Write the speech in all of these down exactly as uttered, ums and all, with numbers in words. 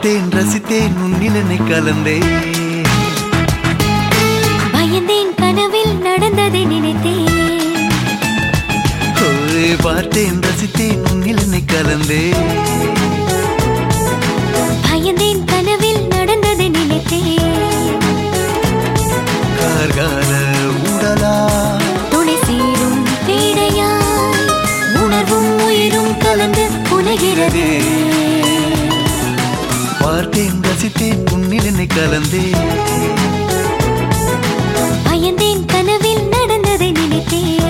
பார்த்தேன் ரசித்தேன் உன்னில் என்னை கலந்தேன். பயந்தேன் கனவில் நடந்ததை நினைத்தேன். பார்த்தேன் ரசித்தேன் உன்னில் என்னை கலந்தேன். பயந்தேன் கனவில் நடந்ததை நினைத்தேன். கார்கால உடலா துணை சேரும் தேடையாய் உணர்வும் உயிரும் கலந்து புனைகிறதே. பார்த்தேன் ரசித்தேன் உன்னில் என்னை கலந்தேன். பயந்தேன் கனவில் நடந்ததை நினைத்தேன்.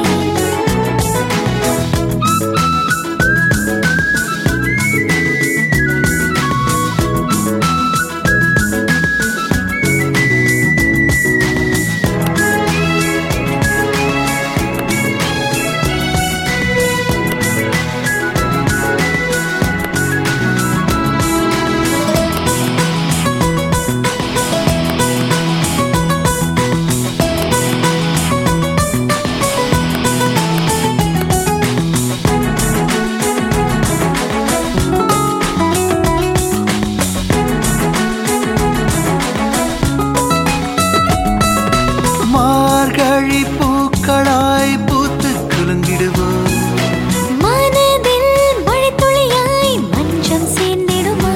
பூக்களாய் பூத்து குலுங்கிடுவோம். மனதில் மழைத்துளியாய் மஞ்சம் சேர்ந்திடுமா.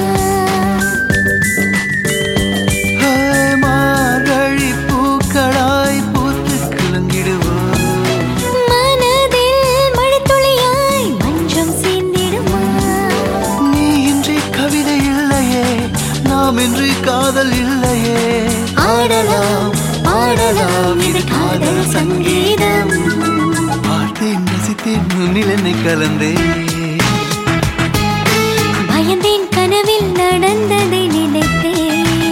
மார்கழி பூக்களாய் பூத்து குலுங்கிடுவோம். மனதில் மழைத்துளியாய் மஞ்சம் சேர்ந்திடுமா. நீ இன்றி கவிதை இல்லையே, நாம் இன்றி காதல் இல்லையே. ஆடலாம் ஆடலாம் இது காதல் சங்கீதம். பார்த்தேன் ரசித்தேன் உன்னில் என்னை கலந்தேன். பயந்தேன் கனவில் நடந்ததை நினைத்தேன்.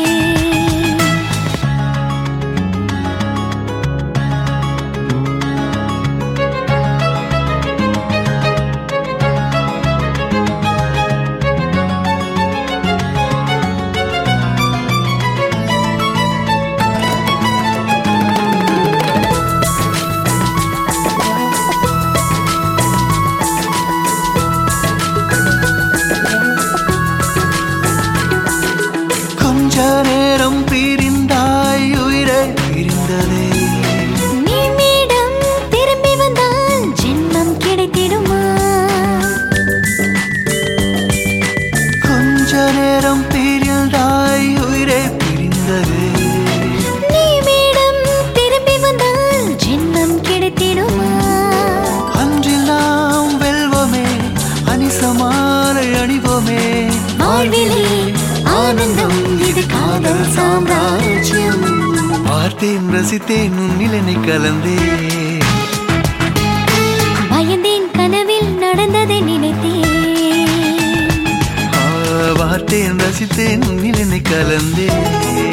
நேரம் பிரிந்தாய் உயிரை பிரிந்ததே. நீமிடம் திரும்பி வந்தால் ஜென்மம் கிடைத்திடுமா. கொஞ்ச நேரம் பிரிந்தாய் உயிரை பிரிந்ததே. நீமிடம் திரும்பி வந்தால் ஜென்மம் கிடைத்திடுமா. அன்றில் நாம் வெல்வோமே, அனிசமாலை அணிவோமே. வாழ்விலே ஆனந்தம் இது காதல் சாம்ராஜ்யம். பார்த்தேன் ரசித்தேன் உன்னில் என்னை கலந்தேன். பயந்தேன் கனவில் நடந்ததை நினைத்தேன். பார்த்தேன் ரசித்தேன் உன்னில் என்னை கலந்தேன்.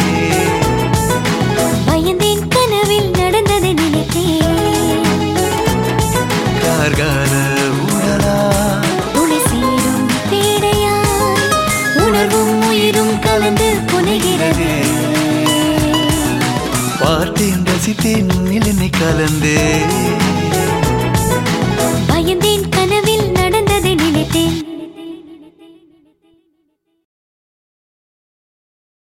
பயந்தேன் கனவில் நடந்ததை நினைத்தேன். கார்கால உடலா துணை சேரும் தேடையாய் உணர்வும் உயிரும் கலந்து புனைகிறது. பார்த்தேன் ரசித்தேன் உன்னில் என்னை கலந்தேன்.